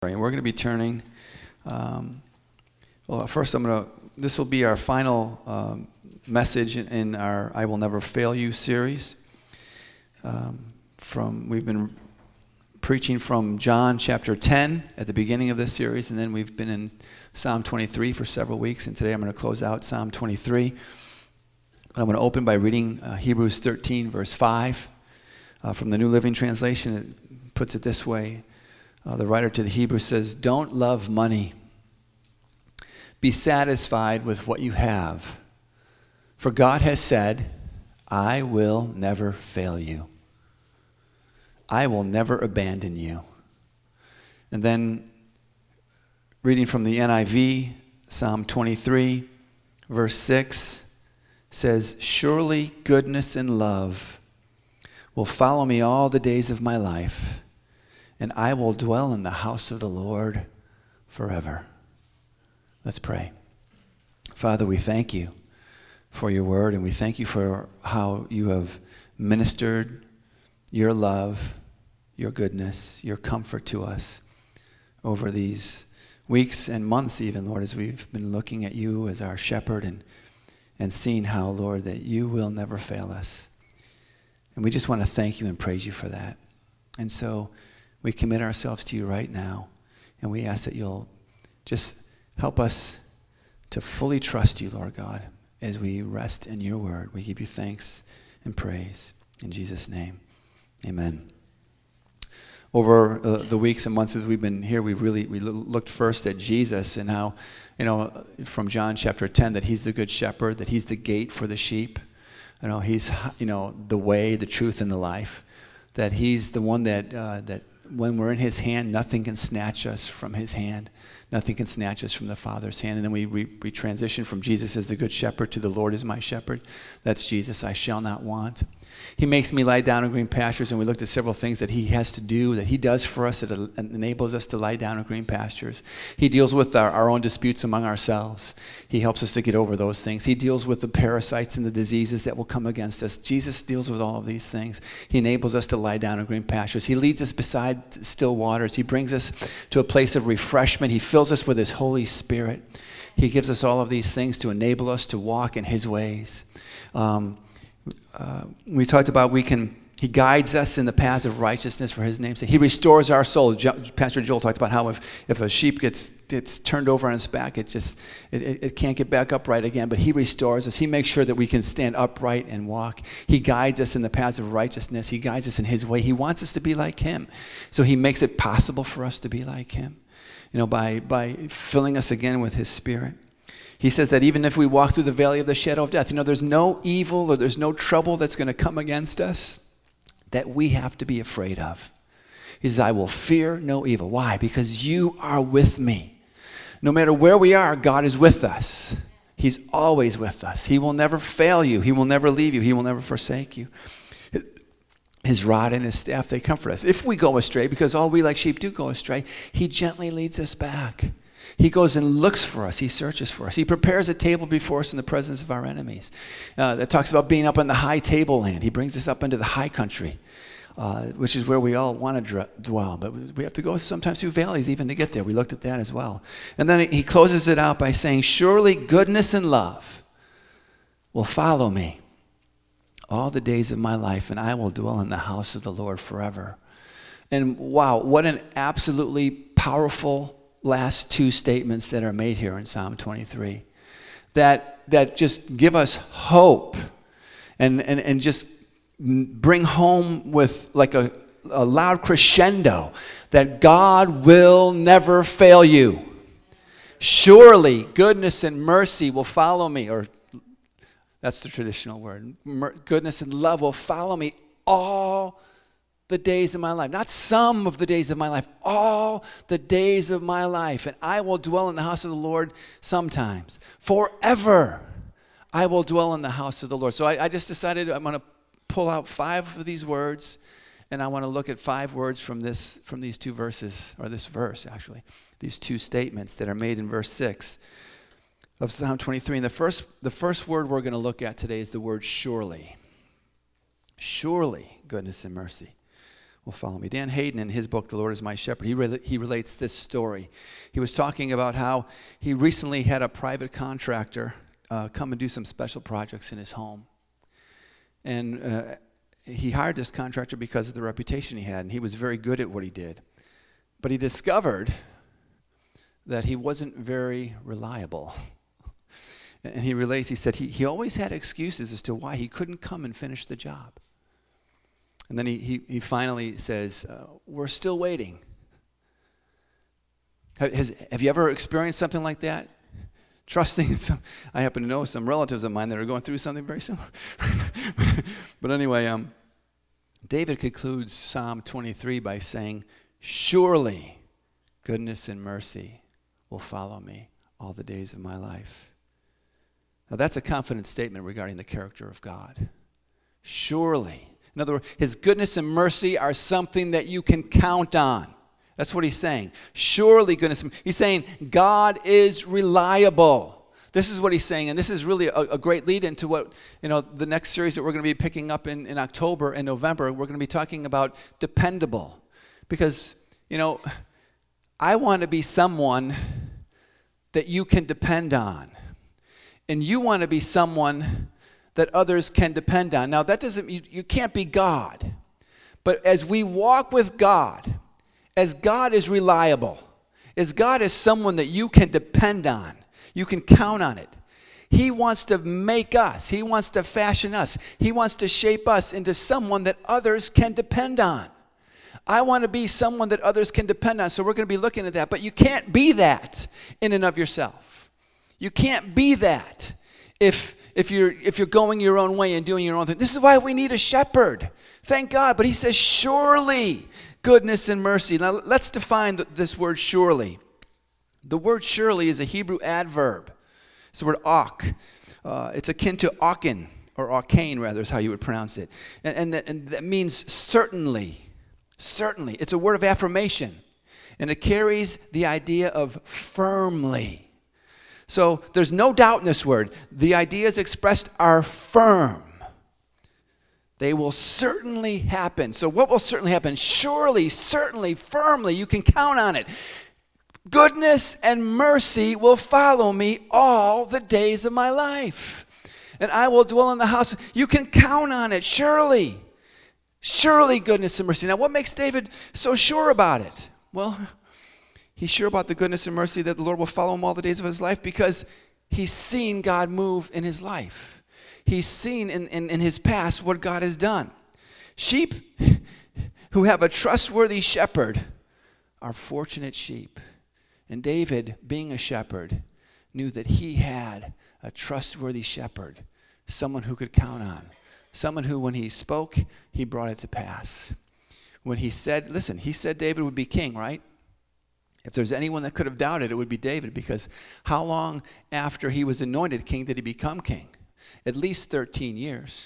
And we're going to be turning, first this will be our final message in our I Will Never Fail You series. We've been preaching from John chapter 10 at the beginning of this series, and then we've been in Psalm 23 for several weeks, and today I'm going to close out Psalm 23. I'm going to open by reading Hebrews 13, verse 5. From the New Living Translation, it puts it this way. The writer to the Hebrews says, "Don't love money. Be satisfied with what you have. For God has said, I will never fail you. I will never abandon you." And then reading from the NIV, Psalm 23, verse 6 says, "Surely goodness and love will follow me all the days of my life, and I will dwell in the house of the Lord forever." Let's pray. Father, we thank you for your word, and we thank you for how you have ministered your love, your goodness, your comfort to us over these weeks and months even, Lord, as we've been looking at you as our shepherd and seeing how, Lord, that you will never fail us. And we just want to thank you and praise you for that. And so we commit ourselves to you right now, and we ask that you'll just help us to fully trust you, Lord God, as we rest in your word. We give you thanks and praise. In Jesus' name, amen. Over the weeks and months as we've been here, we looked first at Jesus and how, from John chapter 10, that he's the good shepherd, that he's the gate for the sheep. He's, the way, the truth, and the life. That he's the one that when we're in his hand, nothing can snatch us from his hand. Nothing can snatch us from the Father's hand. And then we transition from Jesus as the good shepherd to the Lord is my shepherd. That's Jesus, I shall not want. He makes me lie down in green pastures, and we looked at several things that he has to do, that he does for us, that enables us to lie down in green pastures. He deals with our own disputes among ourselves. He helps us to get over those things. He deals with the parasites and the diseases that will come against us. Jesus deals with all of these things. He enables us to lie down in green pastures. He leads us beside still waters. He brings us to a place of refreshment. He fills us with his Holy Spirit. He gives us all of these things to enable us to walk in his ways. We talked about he guides us in the paths of righteousness for his name's sake. He restores our soul. Pastor Joel talked about how if a sheep gets turned over on its back, it can't get back upright again, but he restores us. He makes sure that we can stand upright and walk. He guides us in the paths of righteousness. He guides us in his way. He wants us to be like him. So he makes it possible for us to be like him, by filling us again with his Spirit. He says that even if we walk through the valley of the shadow of death, there's no evil or there's no trouble that's going to come against us that we have to be afraid of. He says, I will fear no evil. Why? Because you are with me. No matter where we are, God is with us. He's always with us. He will never fail you. He will never leave you. He will never forsake you. His rod and his staff, they comfort us. If we go astray, because all we like sheep do go astray, he gently leads us back. He goes and looks for us. He searches for us. He prepares a table before us in the presence of our enemies. That talks about being up on the high tableland. He brings us up into the high country, which is where we all want to dwell. But we have to go sometimes through valleys even to get there. We looked at that as well. And then he closes it out by saying, surely goodness and love will follow me all the days of my life, and I will dwell in the house of the Lord forever. And wow, what an absolutely powerful last two statements that are made here in Psalm 23 that just give us hope and just bring home with like a loud crescendo that God will never fail you. Surely goodness and mercy will follow me, or that's the traditional word. Goodness and love will follow me all the days of my life. Not some of the days of my life, all the days of my life. And I will dwell in the house of the Lord sometimes. Forever I will dwell in the house of the Lord. So I just decided I'm going to pull out 5 of these words, and I want to look at 5 words from these 2 verses, or this verse actually, these 2 statements that are made in verse 6 of Psalm 23. And the first word we're going to look at today is the word surely. Surely goodness and mercy will follow me. Dan Hayden, in his book, The Lord is My Shepherd, he relates this story. He was talking about how he recently had a private contractor come and do some special projects in his home. And he hired this contractor because of the reputation he had, and he was very good at what he did. But he discovered that he wasn't very reliable. And he relates, he said he always had excuses as to why he couldn't come and finish the job. And then he finally says, we're still waiting. Have you ever experienced something like that? Trusting in some, I happen to know some relatives of mine that are going through something very similar. But anyway, David concludes Psalm 23 by saying, surely goodness and mercy will follow me all the days of my life. Now that's a confident statement regarding the character of God. Surely. In other words, his goodness and mercy are something that you can count on. That's what he's saying. Surely goodness. He's saying God is reliable. This is what he's saying, and this is really a great lead into what, the next series that we're going to be picking up in October and November. We're going to be talking about dependable. Because, I want to be someone that you can depend on. And you want to be someone that others can depend on. Now, that doesn't mean you can't be God. But as we walk with God, as God is reliable, as God is someone that you can depend on, you can count on it. He wants to make us. He wants to fashion us. He wants to shape us into someone that others can depend on. I want to be someone that others can depend on, so we're going to be looking at that. But you can't be that in and of yourself. You can't be that if you're going your own way and doing your own thing. This is why we need a shepherd. Thank God. But he says, surely goodness and mercy. Now, let's define this word surely. The word surely is a Hebrew adverb. It's the word ak. It's akin to akin, or akain, rather, is how you would pronounce it. And that means certainly. Certainly. It's a word of affirmation. And it carries the idea of firmly. So there's no doubt in this word. The ideas expressed are firm. They will certainly happen. So what will certainly happen? Surely, certainly, firmly, you can count on it. Goodness and mercy will follow me all the days of my life. And I will dwell in the house. You can count on it, surely. Surely goodness and mercy. Now, what makes David so sure about it? Well, he's sure about the goodness and mercy that the Lord will follow him all the days of his life because he's seen God move in his life. He's seen in his past what God has done. Sheep who have a trustworthy shepherd are fortunate sheep. And David, being a shepherd, knew that he had a trustworthy shepherd, someone who could count on, someone who, when he spoke, he brought it to pass. When he said, listen, he said David would be king, right? If there's anyone that could have doubted, it would be David, because how long after he was anointed king did he become king? At least 13 years.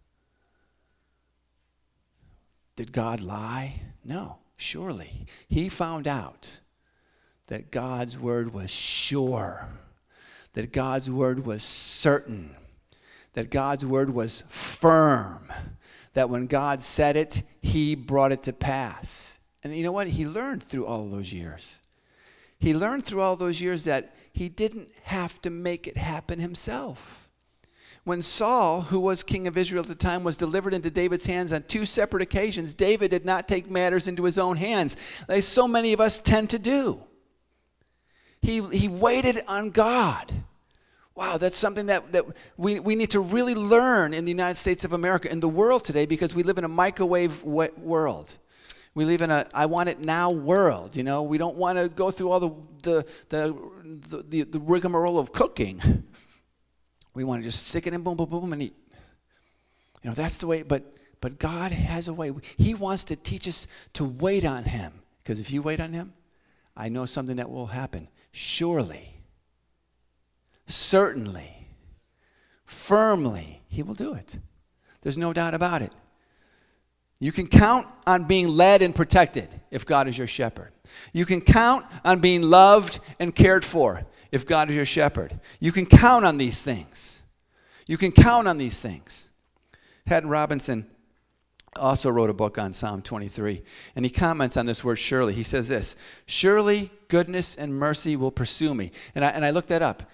Did God lie? No, surely. He found out that God's word was sure, that God's word was certain, that God's word was firm, that when God said it, he brought it to pass. And you know what? He learned through all of those years. He learned through all those years that he didn't have to make it happen himself. When Saul, who was king of Israel at the time, was delivered into David's hands on 2 separate occasions, David did not take matters into his own hands, like so many of us tend to do. He waited on God. Wow, that's something that we need to really learn in the United States of America, in the world today, because we live in a microwave world. We live in a I want it now world. We don't want to go through all the rigmarole of cooking. We want to just stick it in, boom, boom, boom, and eat. That's the way. But God has a way. He wants to teach us to wait on him, because if you wait on him, I know something that will happen. Surely, certainly, firmly, he will do it. There's no doubt about it. You can count on being led and protected if God is your shepherd. You can count on being loved and cared for if God is your shepherd. You can count on these things. You can count on these things. Haddon Robinson also wrote a book on Psalm 23. And he comments on this word surely. He says this, surely goodness and mercy will pursue me. And I looked that up.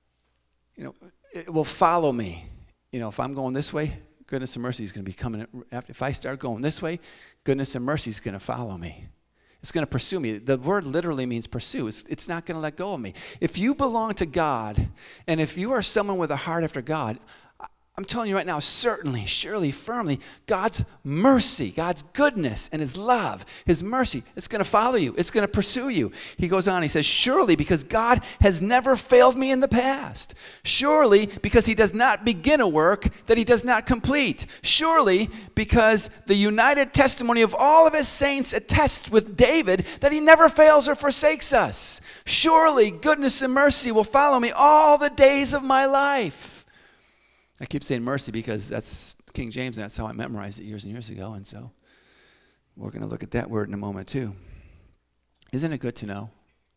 It will follow me. If I'm going this way, goodness and mercy is going to be coming. If I start going this way, goodness and mercy is going to follow me. It's going to pursue me. The word literally means pursue. It's not going to let go of me. If you belong to God, and if you are someone with a heart after God, I'm telling you right now, certainly, surely, firmly, God's mercy, God's goodness, and his love, his mercy, it's going to follow you. It's going to pursue you. He goes on, he says, surely, because God has never failed me in the past. Surely, because he does not begin a work that he does not complete. Surely, because the united testimony of all of his saints attests with David that he never fails or forsakes us. Surely, goodness and mercy will follow me all the days of my life. I keep saying mercy because that's King James, and that's how I memorized it years and years ago. And so we're going to look at that word in a moment too. Isn't it good to know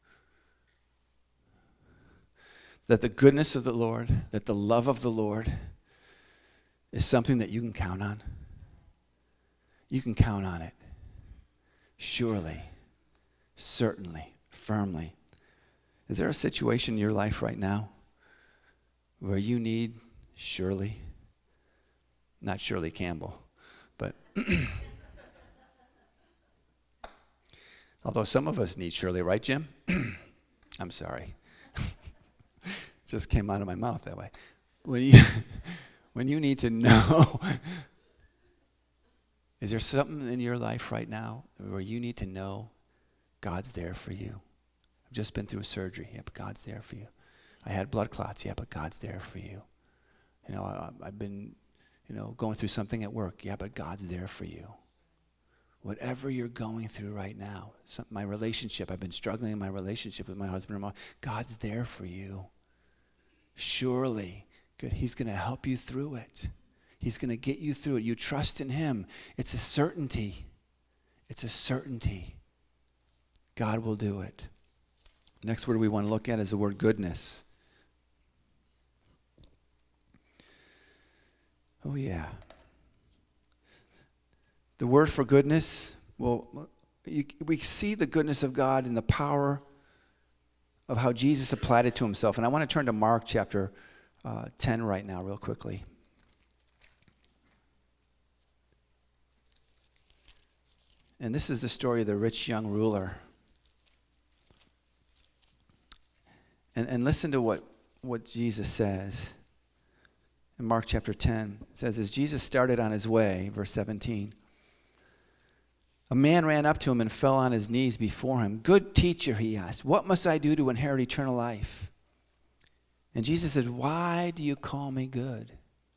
that the goodness of the Lord, that the love of the Lord is something that you can count on? You can count on it. Surely, certainly, firmly. Is there a situation in your life right now where you need Shirley, not Shirley Campbell, but although some of us need Shirley, right, Jim? I'm sorry. Just came out of my mouth that way. When you need to know, is there something in your life right now where you need to know God's there for you? I've just been through a surgery. Yeah, but God's there for you. I had blood clots. Yeah, but God's there for you. I've been, going through something at work. Yeah, but God's there for you. Whatever you're going through right now, my relationship, I've been struggling in my relationship with my husband or mom. God's there for you. Surely, good. He's going to help you through it. He's going to get you through it. You trust in him. It's a certainty. It's a certainty. God will do it. Next word we want to look at is the word goodness. Oh, yeah. The word for goodness, we see the goodness of God in the power of how Jesus applied it to himself. And I want to turn to Mark chapter 10 right now real quickly. And this is the story of the rich young ruler. And listen to what Jesus says. In Mark chapter 10, it says, as Jesus started on his way, verse 17, a man ran up to him and fell on his knees before him. Good teacher, he asked, what must I do to inherit eternal life? And Jesus said, why do you call me good?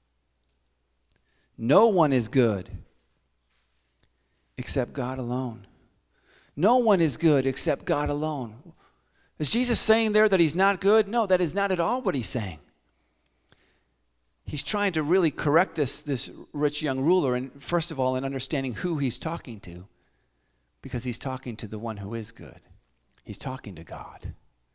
No one is good except God alone. No one is good except God alone. Is Jesus saying there that he's not good? No, that is not at all what he's saying. He's trying to really correct this rich young ruler, and first of all, in understanding who he's talking to, because he's talking to the one who is good. He's talking to God.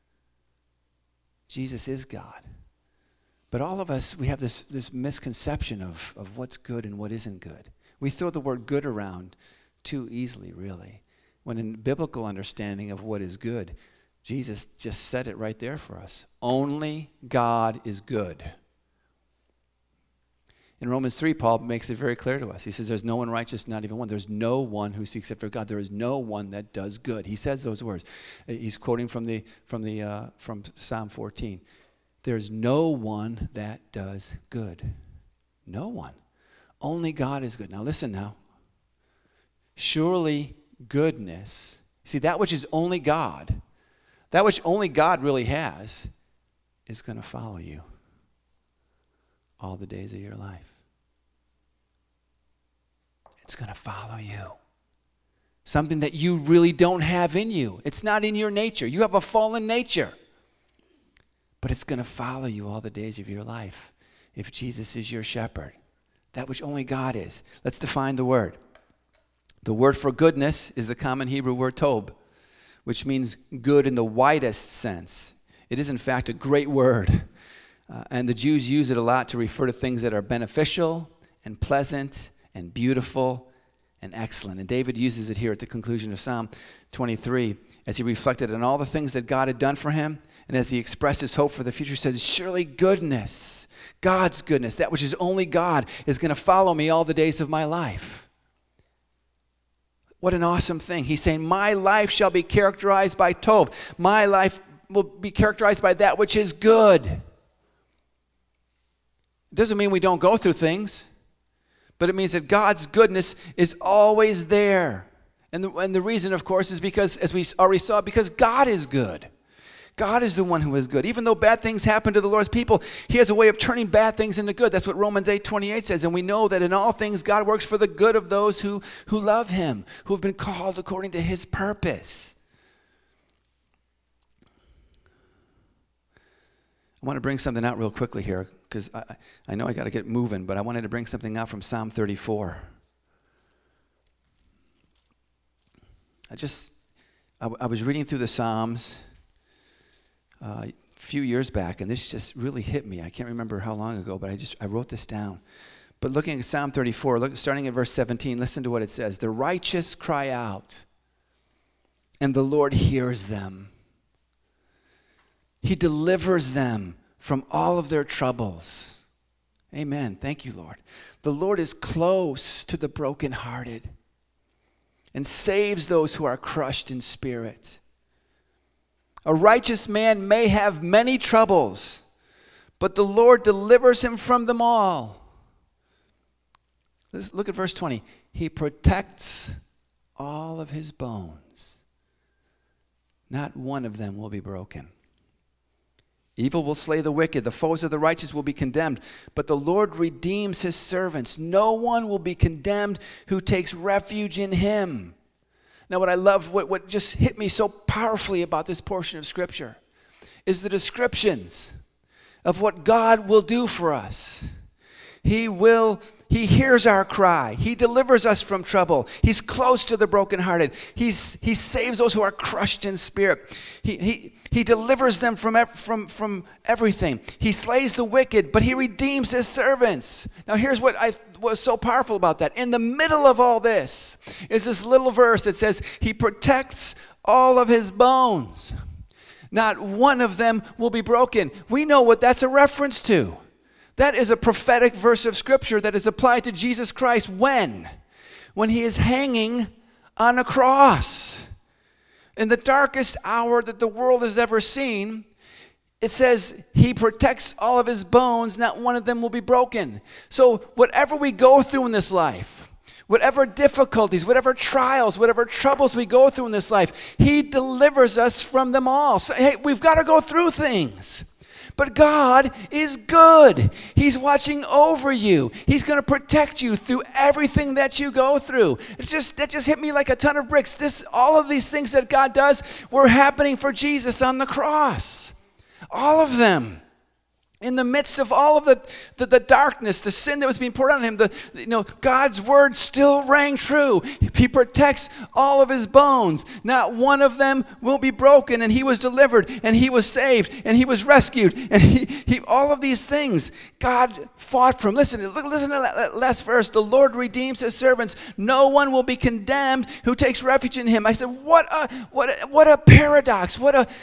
Jesus is God. But all of us, we have this misconception of what's good and what isn't good. We throw the word good around too easily, really, when in biblical understanding of what is good, Jesus just said it right there for us. Only God is good. In Romans 3, Paul makes it very clear to us. He says, there's no one righteous, not even one. There's no one who seeks after God. There is no one that does good. He says those words. He's quoting from Psalm 14. There's no one that does good. No one. Only God is good. Now listen now. Surely goodness. See, that which is only God, that which only God really has, is going to follow you all the days of your life. It's going to follow you. Something that you really don't have in you. It's not in your nature. You have a fallen nature. But it's going to follow you all the days of your life if Jesus is your shepherd. That which only God is. Let's define the word. The word for goodness is the common Hebrew word tob, which means good in the widest sense. It is, in fact, a great word. And the Jews use it a lot to refer to things that are beneficial and pleasant and beautiful and excellent. And David uses it here at the conclusion of Psalm 23 as he reflected on all the things that God had done for him, and as he expressed his hope for the future. He says, surely goodness, God's goodness, that which is only God, is going to follow me all the days of my life. What an awesome thing. He's saying, my life shall be characterized by Tov. My life will be characterized by that which is good. It doesn't mean we don't go through things, but it means that God's goodness is always there. And the reason, of course, is because, as we already saw, because God is good. God is the one who is good. Even though bad things happen to the Lord's people, he has a way of turning bad things into good. That's what Romans 8:28 says. And we know that in all things God works for the good of those who love him, who have been called according to his purpose. I want to bring something out real quickly here, because I know I got to get moving, but I wanted to bring something out from Psalm 34. I was reading through the Psalms a few years back, and this just really hit me. I can't remember how long ago, but I wrote this down. But looking at Psalm 34, starting at verse 17, listen to what it says. The righteous cry out, and the Lord hears them. He delivers them from all of their troubles. Amen. Thank you, Lord. The Lord is close to the brokenhearted and saves those who are crushed in spirit. A righteous man may have many troubles, but the Lord delivers him from them all. Look at verse 20. He protects all of his bones. Not one of them will be broken. Evil will slay the wicked. The foes of the righteous will be condemned. But the Lord redeems his servants. No one will be condemned who takes refuge in him. Now, what I love, what just hit me so powerfully about this portion of Scripture is the descriptions of what God will do for us. He hears our cry. He delivers us from trouble. He's close to the brokenhearted. He saves those who are crushed in spirit. He delivers them from everything. He slays the wicked, but he redeems his servants. Now here's what was so powerful about that. In the middle of all this is this little verse that says, he protects all of his bones. Not one of them will be broken. We know what that's a reference to. That is a prophetic verse of Scripture that is applied to Jesus Christ when? When he is hanging on a cross. In the darkest hour that the world has ever seen, it says he protects all of his bones, not one of them will be broken. So whatever we go through in this life, whatever difficulties, whatever trials, whatever troubles we go through in this life, he delivers us from them all. So, hey, we've got to go through things. But God is good. He's watching over you. He's going to protect you through everything that you go through. That just hit me like a ton of bricks. All of these things that God does were happening for Jesus on the cross. All of them. In the midst of all of the darkness, the sin that was being poured on him, God's word still rang true. He protects all of his bones. Not one of them will be broken. And he was delivered, and he was saved, and he was rescued, and he all of these things God fought from. Listen to that last verse. The Lord redeems his servants. No one will be condemned who takes refuge in him. I said, what a paradox. What a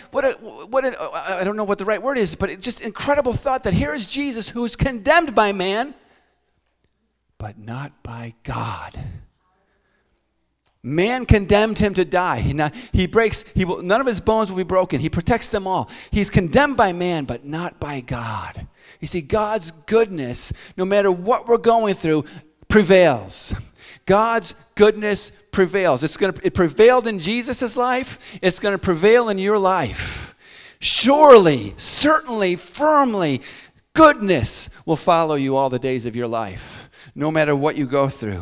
I don't know what the right word is, but it's just incredible thought that here is Jesus who is condemned by man, but not by God. Man condemned him to die. None of his bones will be broken. He protects them all. He's condemned by man, but not by God. You see, God's goodness, no matter what we're going through, prevails. God's goodness prevails. It prevailed in Jesus' life. It's going to prevail in your life. Surely, certainly, firmly, goodness will follow you all the days of your life, no matter what you go through.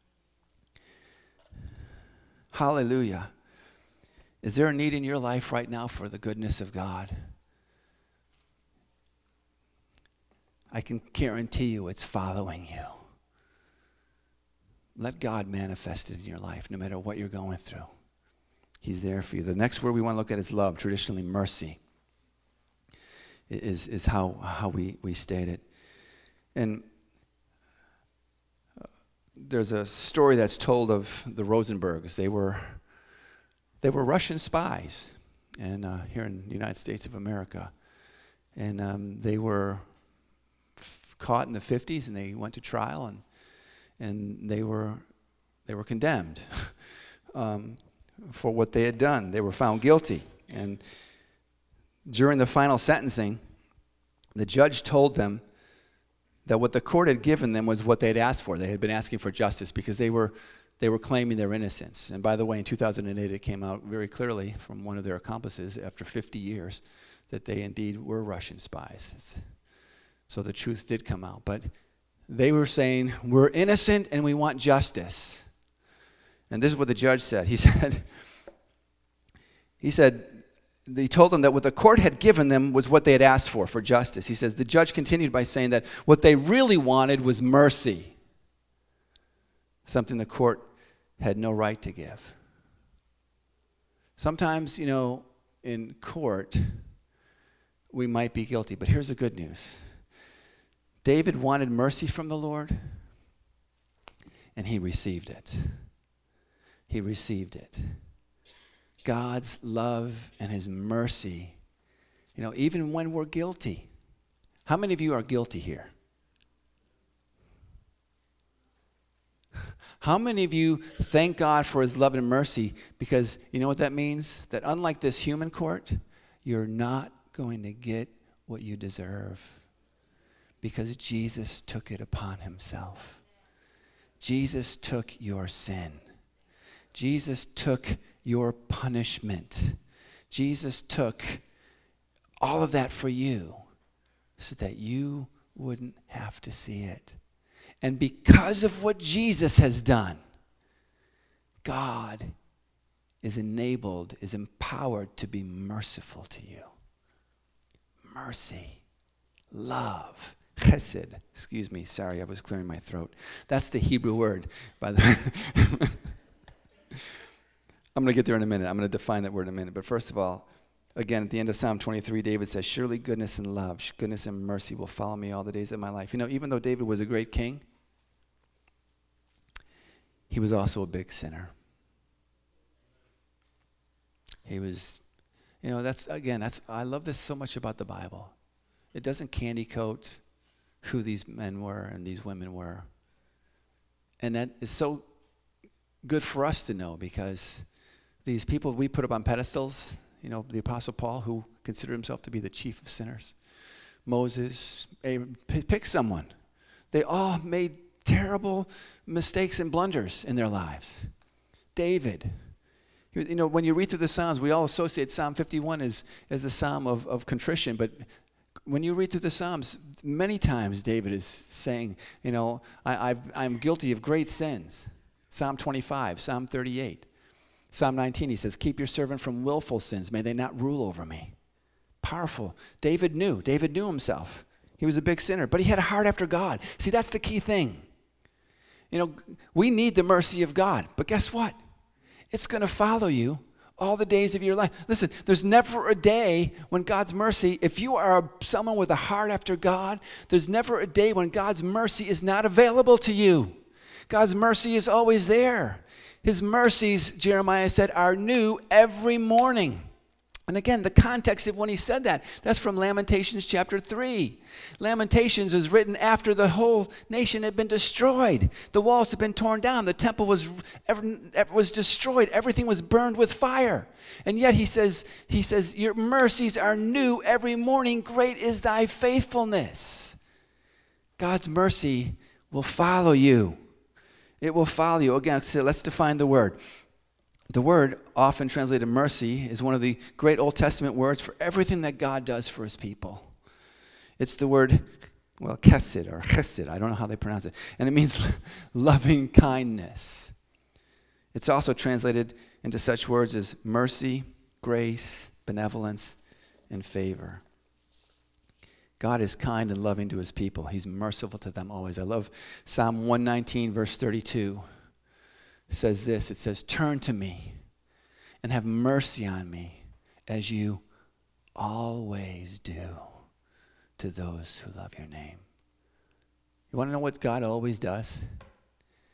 Hallelujah. Is there a need in your life right now for the goodness of God? I can guarantee you it's following you. Let God manifest it in your life, no matter what you're going through. He's there for you. The next word we want to look at is love, traditionally mercy, is how we state it. And there's a story that's told of the Rosenbergs. They were Russian spies, and here in the United States of America, and they were caught in the 50s, and they went to trial, and they were condemned for what they had done. They were found guilty, and during the final sentencing, the judge told them that what the court had given them was what they had asked for. They had been asking for justice because they were claiming their innocence. And by the way, in 2008, it came out very clearly from one of their accomplices after 50 years that they indeed were Russian spies. So the truth did come out. But they were saying, we're innocent and we want justice. And this is what the judge said. He told them that what the court had given them was what they had asked for justice. He says, the judge continued by saying that what they really wanted was mercy, something the court had no right to give. Sometimes, in court, we might be guilty, but here's the good news. David wanted mercy from the Lord, and he received it. He received it. God's love and his mercy, even when we're guilty. How many of you are guilty here? How many of you thank God for his love and mercy because you know what that means? That unlike this human court, you're not going to get what you deserve because Jesus took it upon himself. Jesus took your sin. Jesus took your punishment. Jesus took all of that for you so that you wouldn't have to see it. And because of what Jesus has done, God is enabled, is empowered to be merciful to you. Mercy, love, chesed. Excuse me, sorry, I was clearing my throat. That's the Hebrew word, by the way. I'm going to get there in a minute. I'm going to define that word in a minute. But first of all, again, at the end of Psalm 23, David says, surely goodness and love, goodness and mercy will follow me all the days of my life. Even though David was a great king, he was also a big sinner. He was, I love this so much about the Bible. It doesn't candy coat who these men were and these women were. And that is so good for us to know because these people we put up on pedestals, the Apostle Paul, who considered himself to be the chief of sinners, Moses, Abraham, pick someone. They all made terrible mistakes and blunders in their lives. David. When you read through the Psalms, we all associate Psalm 51 as the Psalm of contrition, but when you read through the Psalms, many times David is saying, I'm guilty of great sins. Psalm 25, Psalm 38. Psalm 19, he says, keep your servant from willful sins. May they not rule over me. Powerful. David knew himself. He was a big sinner, but he had a heart after God. See, that's the key thing. We need the mercy of God, but guess what? It's going to follow you all the days of your life. Listen, there's never a day when God's mercy, if you are someone with a heart after God, there's never a day when God's mercy is not available to you. God's mercy is always there. His mercies, Jeremiah said, are new every morning. And again, the context of when he said that, that's from Lamentations chapter 3. Lamentations was written after the whole nation had been destroyed. The walls had been torn down. The temple was destroyed. Everything was burned with fire. And yet he says, your mercies are new every morning. Great is thy faithfulness. God's mercy will follow you. It will follow you. Again, so let's define the word. The word, often translated mercy, is one of the great Old Testament words for everything that God does for his people. It's the word, chesed or chesed. I don't know how they pronounce it. And it means loving kindness. It's also translated into such words as mercy, grace, benevolence, and favor. God is kind and loving to his people. He's merciful to them always. I love Psalm 119, verse 32. It says this. It says, turn to me and have mercy on me as you always do to those who love your name. You want to know what God always does?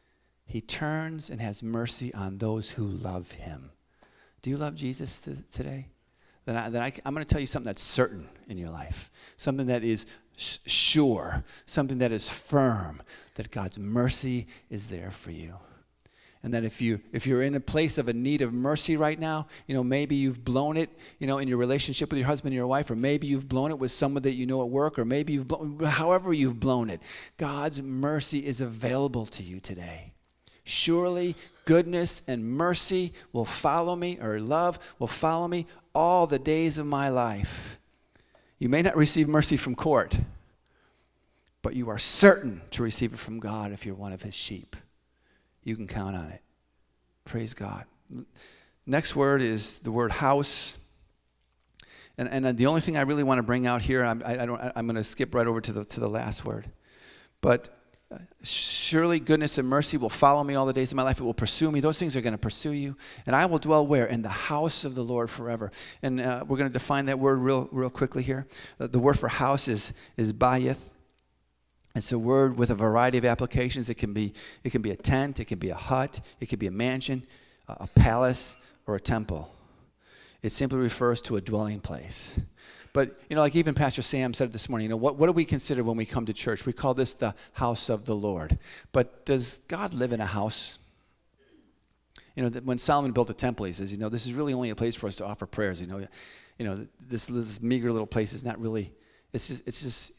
He turns and has mercy on those who love him. Do you love Jesus today? Then I'm going to tell you something that's certain in your life, something that is sure, something that is firm, that God's mercy is there for you. And that if you're in a place of a need of mercy right now, maybe you've blown it, in your relationship with your husband and your wife, or maybe you've blown it with someone that you know at work, or maybe however you've blown it, God's mercy is available to you today. Surely goodness and mercy will follow me, or love will follow me all the days of my life. You may not receive mercy from court, but you are certain to receive it from God if you're one of his sheep. You can count on it. Praise God. Next word is the word house. And the only thing I really want to bring out here, I'm going to skip right over to the last word. But surely goodness and mercy will follow me all the days of my life. It will pursue me. Those things are going to pursue you. And I will dwell where? In the house of the Lord forever. And we're going to define that word real quickly here. The word for house is bayith. It's a word with a variety of applications. It can be a tent, it can be a hut, it could be a mansion, a palace, or a temple. It simply refers to a dwelling place. But, like even Pastor Sam said this morning, what do we consider when we come to church? We call this the house of the Lord. But does God live in a house? When Solomon built the temple, he says, this is really only a place for us to offer prayers. This meager little place is not really, it's just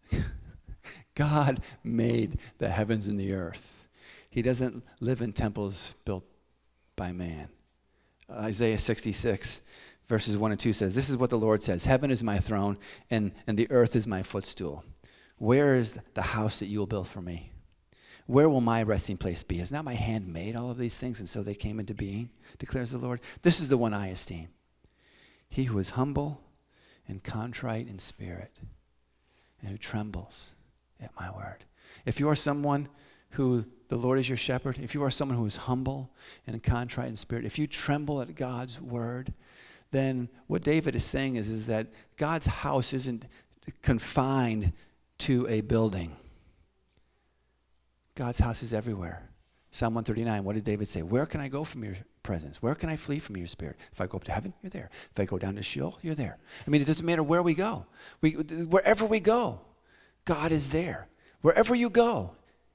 God made the heavens and the earth. He doesn't live in temples built by man. Isaiah 66, verses 1 and 2 says, this is what the Lord says, heaven is my throne, and the earth is my footstool. Where is the house that you will build for me? Where will my resting place be? Has not my hand made all of these things, and so they came into being, declares the Lord? This is the one I esteem. He who is humble and contrite in spirit, and who trembles at my word. If you are someone who the Lord is your shepherd, if you are someone who is humble and contrite in spirit, if you tremble at God's word, then what David is saying is that God's house isn't confined to a building. God's house is everywhere. Psalm 139, what did David say? Where can I go from your presence? Where can I flee from your spirit? If I go up to heaven, you're there. If I go down to Sheol, you're there. I mean, it doesn't matter where we go. Wherever we go, God is there. Wherever you go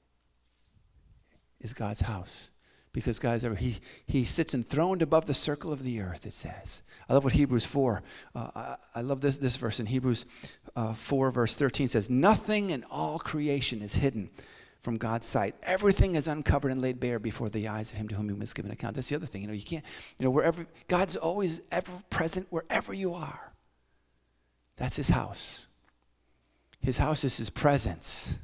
is God's house. Because God is everywhere. He sits enthroned above the circle of the earth, it says. I love what Hebrews 4, I love this verse in Hebrews 4, verse 13 says, nothing in all creation is hidden from God's sight. Everything is uncovered and laid bare before the eyes of him to whom you must give an account. That's the other thing. You can't, wherever, God's always ever present wherever you are. That's his house. His house is his presence.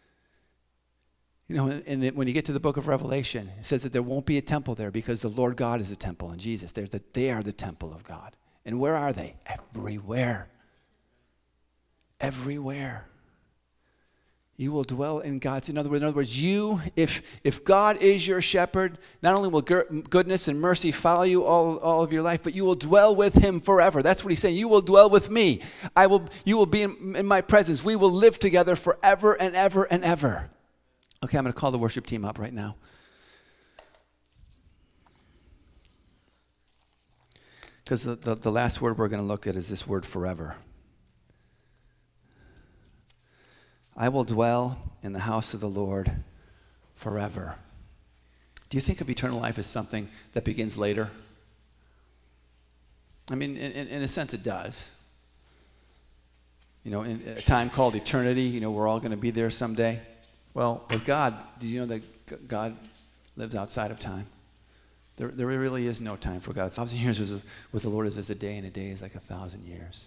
And when you get to the book of Revelation, it says that there won't be a temple there because the Lord God is a temple and Jesus. They are the temple of God. And where are they? Everywhere. Everywhere. You will dwell in God's. In other words, if God is your shepherd, not only will goodness and mercy follow you all of your life, but you will dwell with him forever. That's what he's saying. You will dwell with me. You will be in my presence. We will live together forever and ever and ever. Okay, I'm going to call the worship team up right now. Because the last word we're going to look at is this word forever. I will dwell in the house of the Lord forever. Do you think of eternal life as something that begins later? I mean, in a sense it does. In a time called eternity, we're all going to be there someday. Well, with God, do you know that God lives outside of time? There really is no time for God. 1,000 years with the Lord is as a day, and a day is like 1,000 years.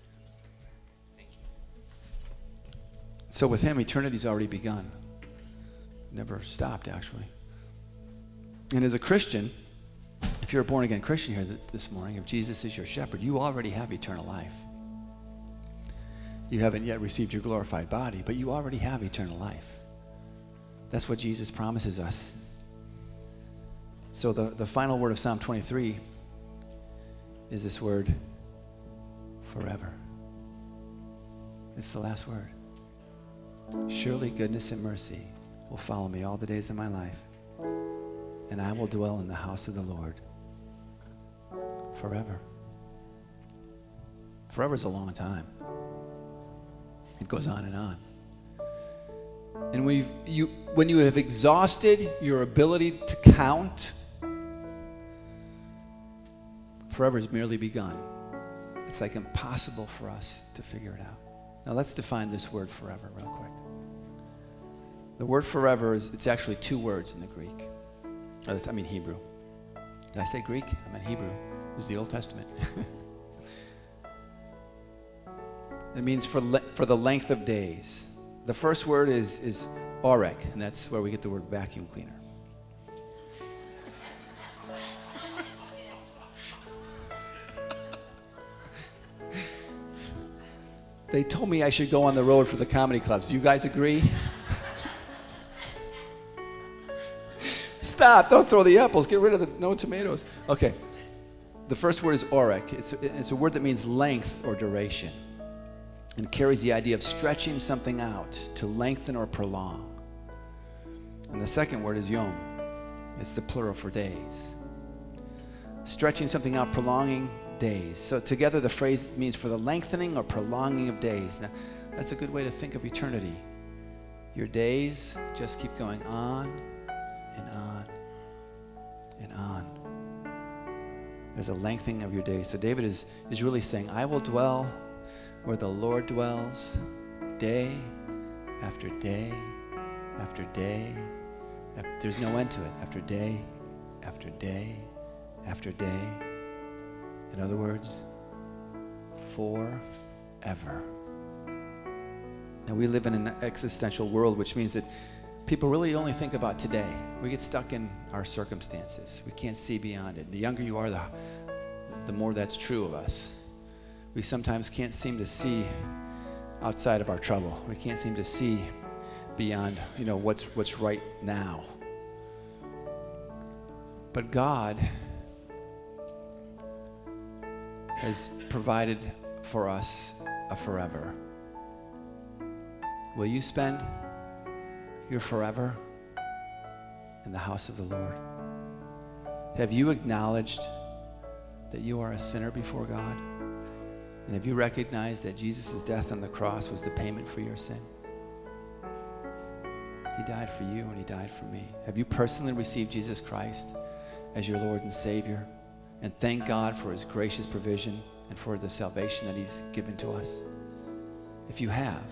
So with him, eternity's already begun. Never stopped, actually. And as a Christian, if you're a born-again Christian here this morning, if Jesus is your shepherd, you already have eternal life. You haven't yet received your glorified body, but you already have eternal life. That's what Jesus promises us. So the final word of Psalm 23 is this word, forever. It's the last word. Surely goodness and mercy will follow me all the days of my life. and I will dwell in the house of the Lord forever. Forever is a long time. It goes on and on. And when you have exhausted your ability to count, forever has merely begun. It's like impossible for us to figure it out. Now let's define this word forever real quick. The word forever it's actually two words in the Greek. Hebrew. Did I say Greek? I meant Hebrew. This is the Old Testament. It means for the length of days. The first word is orek, and that's where we get the word vacuum cleaner. They told me I should go on the road for the comedy clubs. Do you guys agree? Stop, don't throw the apples. Get rid of the no tomatoes. Okay. The first word is orek. It's a word that means length or duration and carries the idea of stretching something out to lengthen or prolong. And the second word is yom. It's the plural for days. Stretching something out, prolonging days. So together the phrase means for the lengthening or prolonging of days. Now, that's a good way to think of eternity. Your days just keep going on and on and on. There's a lengthening of your days. So David is really saying, I will dwell where the Lord dwells day after day after day. There's no end to it. After day after day after day. In other words, forever. Now we live in an existential world, which means that people really only think about today. We get stuck in our circumstances. We can't see beyond it. The younger you are, the more that's true of us. We sometimes can't seem to see outside of our trouble. We can't seem to see beyond, what's right now. But God has provided for us a forever. Will you spend your forever in the house of the Lord? Have you acknowledged that you are a sinner before God? And have you recognized that Jesus' death on the cross was the payment for your sin? He died for you and he died for me. Have you personally received Jesus Christ as your Lord and Savior? And thank God for his gracious provision and for the salvation that he's given to us. If you have,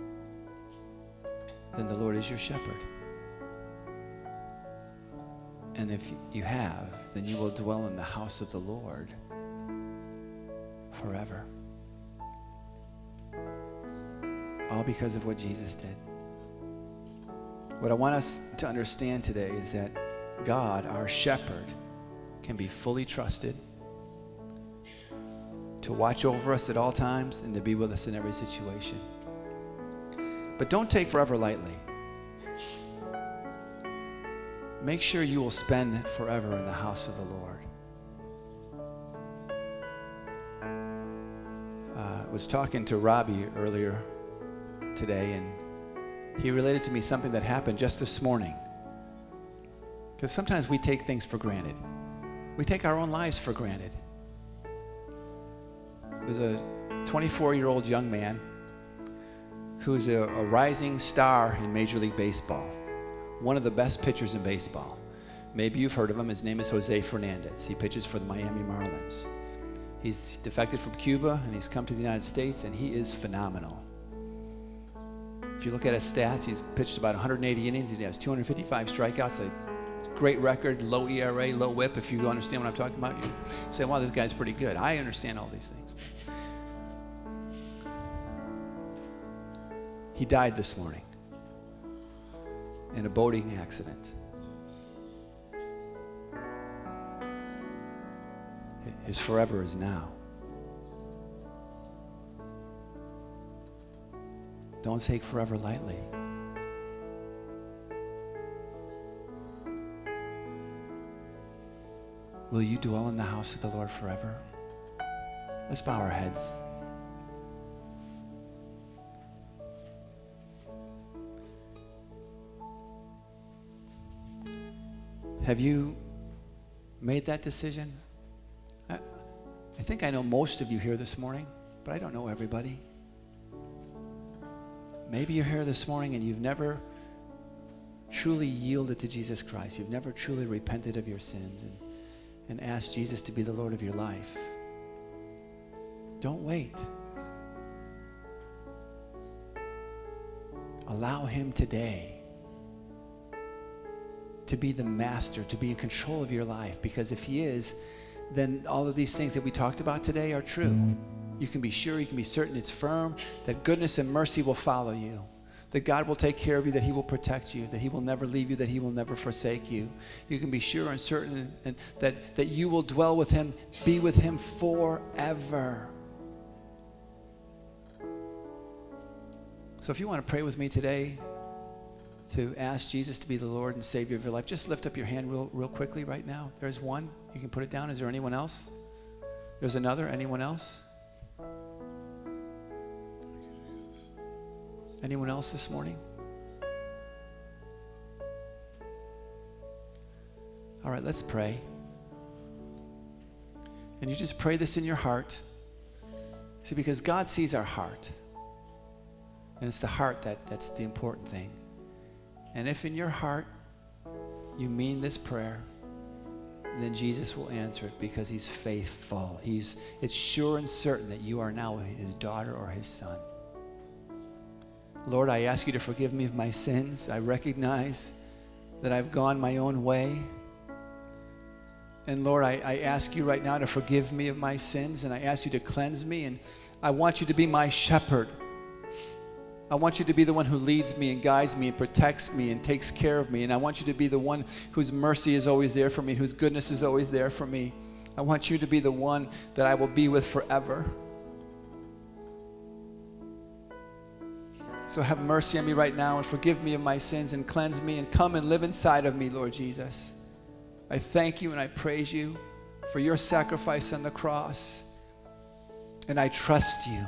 then the Lord is your shepherd. And if you have, then you will dwell in the house of the Lord forever. All because of what Jesus did. What I want us to understand today is that God, our shepherd, can be fully trusted to watch over us at all times and to be with us in every situation. But don't take forever lightly. Make sure you will spend forever in the house of the Lord. I was talking to Robbie earlier today, and he related to me something that happened just this morning. Because sometimes we take things for granted. We take our own lives for granted. There's a 24-year-old young man who's a rising star in Major League Baseball. One of the best pitchers in baseball. Maybe you've heard of him. His name is Jose Fernandez. He pitches for the Miami Marlins. He's defected from Cuba, and he's come to the United States, and he is phenomenal. If you look at his stats, he's pitched about 180 innings. He has 255 strikeouts, a great record, low ERA, low WHIP. If you understand what I'm talking about, you say, wow, this guy's pretty good. I understand all these things. He died this morning in a boating accident. His forever is now. Don't take forever lightly. Will you dwell in the house of the Lord forever? Let's bow our heads. Have you made that decision? I think I know most of you here this morning, but I don't know everybody. Maybe you're here this morning and you've never truly yielded to Jesus Christ. You've never truly repented of your sins and asked Jesus to be the Lord of your life. Don't wait. Allow him today to be the master, to be in control of your life. Because if he is, then all of these things that we talked about today are true. You can be sure, you can be certain, it's firm, that goodness and mercy will follow you. That God will take care of you, that he will protect you, that he will never leave you, that he will never forsake you. You can be sure and certain that you will dwell with him, be with him forever. So if you want to pray with me today to ask Jesus to be the Lord and Savior of your life, just lift up your hand real quickly right now. There's one. You can put it down. Is there anyone else? There's another. Anyone else? Anyone else this morning? All right, let's pray. And you just pray this in your heart. See, because God sees our heart. And it's the heart that's the important thing. And if in your heart you mean this prayer, then Jesus will answer it because he's faithful. It's sure and certain that you are now his daughter or his son. Lord, I ask you to forgive me of my sins. I recognize that I've gone my own way. And Lord, I ask you right now to forgive me of my sins, and I ask you to cleanse me, and I want you to be my shepherd. I want you to be the one who leads me and guides me and protects me and takes care of me. And I want you to be the one whose mercy is always there for me, whose goodness is always there for me. I want you to be the one that I will be with forever. So have mercy on me right now and forgive me of my sins and cleanse me and come and live inside of me, Lord Jesus. I thank you and I praise you for your sacrifice on the cross. And I trust you.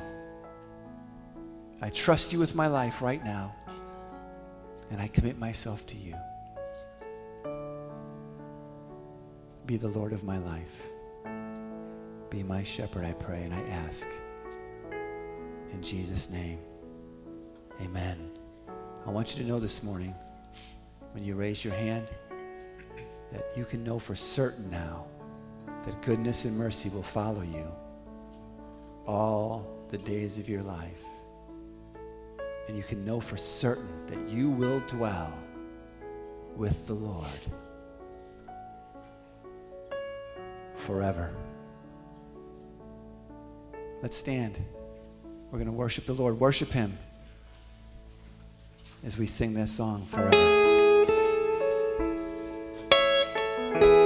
I trust you with my life right now, and I commit myself to you. Be the Lord of my life. Be my shepherd, I pray, and I ask. In Jesus' name, amen. I want you to know this morning, when you raise your hand, that you can know for certain now that goodness and mercy will follow you all the days of your life. And you can know for certain that you will dwell with the Lord forever. Let's stand. We're going to worship the Lord. Worship him as we sing that song forever.